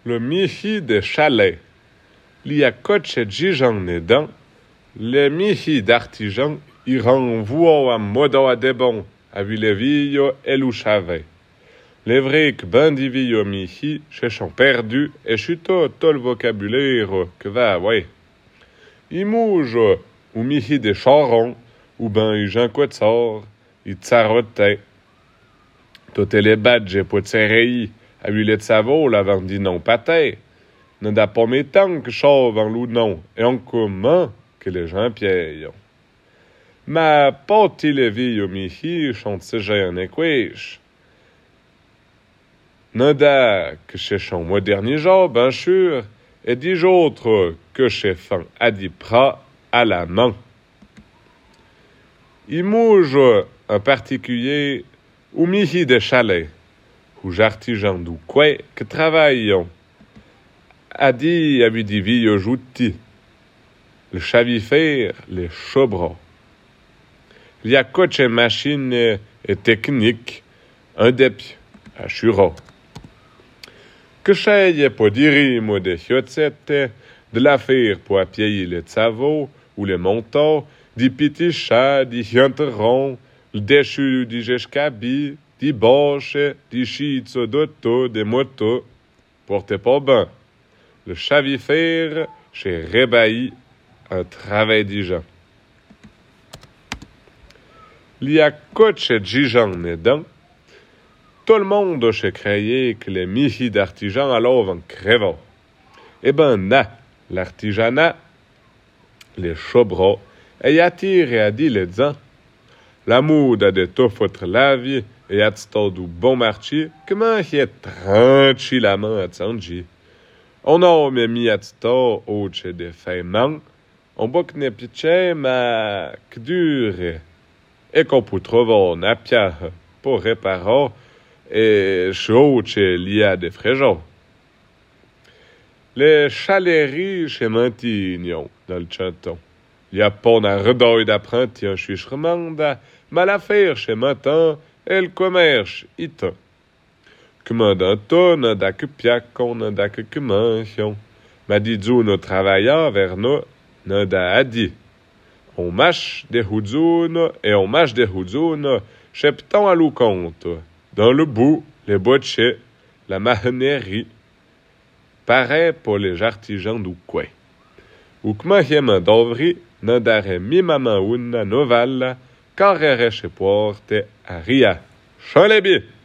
le mihi de chalet. Li a coche gijan nedan, le mihi d'artijan y renvoie à modo a debon, a vilevillo eluchave. Les vrais que bendivillo mihi, cherchant perdu, et chuto tout le vocabulaire que va, ouais. I mouge ou mihi de charon, ou ben i jean quetzor, i tsarote. Tote les badges pour tserei, a vu les savo la vendi non pate. Ne da pas métan que chauve en loup non, et en commun que les gens pièillent. Ma poti le vie au mihi chante se j'ai un équiche. Ne da que chez son moderne job, bien sûr, et 10 autres que chez fin à 10 pras à la main. Il mouge en particulier ou mihi de chalet, ou j'artisan du quoi que travaillons. A dit à dit vie au jouti, le chavifère, les chobras. Il y a coach et machine et technique, un dépi, à chura. Que chaye pour dire mot de chiotsette, de l'affaire pour appuyer les savots ou les montants, di petits chats, di chianteron, le déchu di jescabi, di boche, di chitso d'auto, des motos, portez pas ben. Le chavifère chez Rébailly, un travail d'Ijan. Il y a coach et Dijan nedan. Tout le monde chez créé que les mihi d'artisans alors vont crever. Eh ben, l'artisanat, les chobras, et attire et a dit les ans. La moude a de tout foutre la vie et a de du bon marché, comment y est tranquillement à Tsanji. On a même mis à tsto au chez des faimants, on boque ne pitché ma que dure, et qu'on peut trouver un apia pour réparer, et chaud chez l'ia des fréjons. Les chaleries chez Mantignon, dans le chanton. Il y a pas un redouille d'apprenti en chuchermanda, mais l'affaire chez Mantan et le commerce itan. Commandanto n'a da que piacon, n'a da que mention. Ma didzou nos travailleurs vers nous, n'a da adi. On mâche des houdzoun et on mâche des houdzoun, cheptant à l'ou compte. Dans le bout, les botchés, la mahinerie. Pareil pour les artisans du coin. Ou k'ma yema d'ovri, n'a da re mi maman una novalla, carrere chez porte a ria. Cholebi!